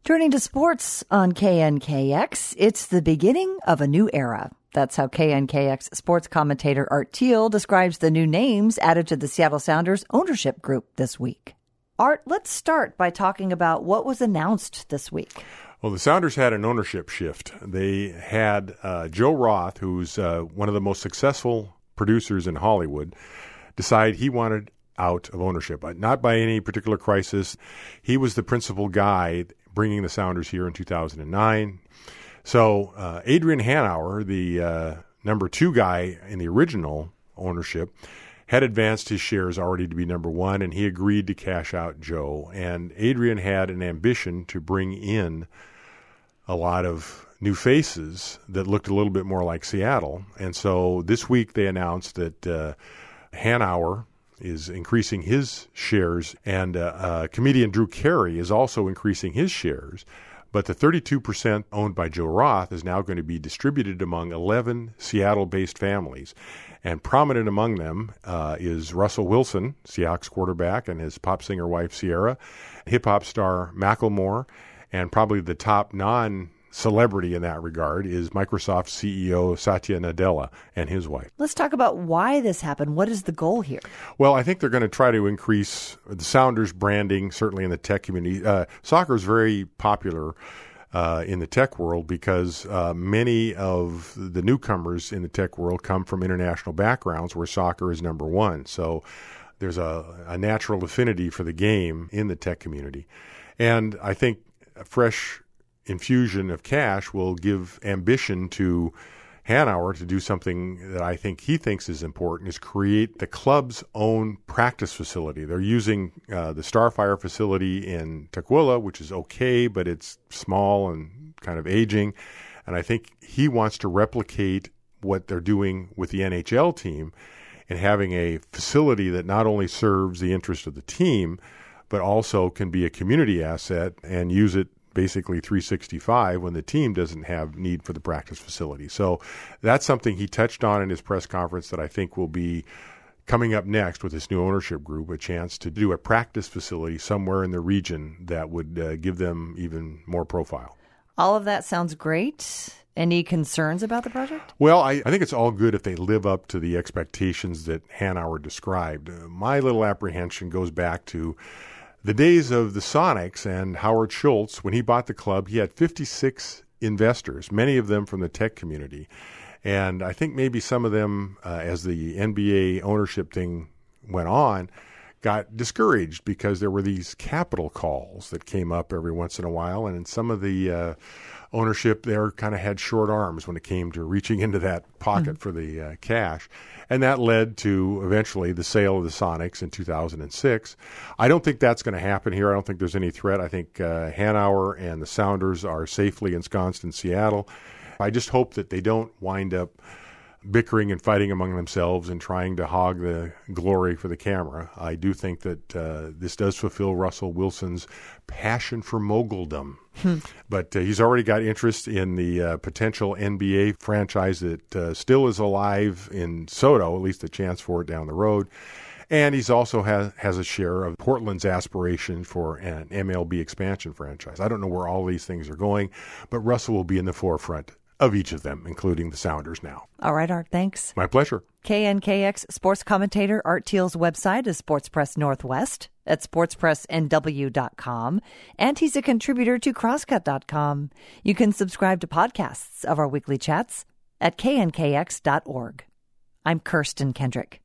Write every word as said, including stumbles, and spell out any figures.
Turning to sports on K N K X, it's the beginning of a new era. That's how K N K X sports commentator Art Thiel describes the new names added to the Seattle Sounders ownership group this week. Art, let's start by talking about what was announced this week. Well, the Sounders had an ownership shift. They had uh, Joe Roth, who's uh, one of the most successful producers in Hollywood, decide he wanted out of ownership, not by any particular crisis. He was the principal guy bringing the Sounders here in two thousand nine. So uh, Adrian Hanauer, the uh, number two guy in the original ownership, had advanced his shares already to be number one, and he agreed to cash out Joe. And Adrian had an ambition to bring in a lot of new faces that looked a little bit more like Seattle. And so this week they announced that uh, Hanauer is increasing his shares, and uh, uh, comedian Drew Carey is also increasing his shares. But the thirty-two percent owned by Joe Roth is now going to be distributed among eleven Seattle-based families. And prominent among them uh, is Russell Wilson, Seahawks quarterback, and his pop singer wife, Sierra, hip-hop star Macklemore, and probably the top non-celebrity in that regard is Microsoft C E O Satya Nadella and his wife. Let's talk about why this happened. What is the goal here? Well, I think they're going to try to increase the Sounders branding, certainly in the tech community. Uh, soccer is very popular uh, in the tech world because uh, many of the newcomers in the tech world come from international backgrounds where soccer is number one. So there's a, a natural affinity for the game in the tech community. And I think a fresh infusion of cash will give ambition to Hanauer to do something that I think he thinks is important, is create the club's own practice facility. They're using uh, the Starfire facility in Tukwila, which is okay, but it's small and kind of aging. And I think he wants to replicate what they're doing with the N H L team and having a facility that not only serves the interest of the team, but also can be a community asset and use it basically three sixty-five when the team doesn't have need for the practice facility. So that's something he touched on in his press conference that I think will be coming up next with this new ownership group, a chance to do a practice facility somewhere in the region that would uh, give them even more profile. All of that sounds great. Any concerns about the project? Well, I, I think it's all good if they live up to the expectations that Hanauer described. Uh, my little apprehension goes back to the days of the Sonics and Howard Schultz. When he bought the club, he had fifty-six investors, many of them from the tech community. And I think maybe some of them, uh, as the N B A ownership thing went on, got discouraged because there were these capital calls that came up every once in a while. And some of the uh, ownership there kind of had short arms when it came to reaching into that pocket mm-hmm. for the uh, cash. And that led to eventually the sale of the Sonics in two thousand six. I don't think that's going to happen here. I don't think there's any threat. I think uh, Hanauer and the Sounders are safely ensconced in Seattle. I just hope that they don't wind up bickering and fighting among themselves and trying to hog the glory for the camera. I do think that uh, this does fulfill Russell Wilson's passion for moguldom. Hmm. But uh, he's already got interest in the uh, potential N B A franchise that uh, still is alive in Soto, at least a chance for it down the road. And he's also has, has a share of Portland's aspiration for an M L B expansion franchise. I don't know where all these things are going, but Russell will be in the forefront of each of them, including the Sounders now. All right, Art, thanks. My pleasure. K N K X sports commentator Art Thiel's website is Sports Press Northwest at sports press n w dot com, and he's a contributor to crosscut dot com. You can subscribe to podcasts of our weekly chats at k n k x dot org. I'm Kirsten Kendrick.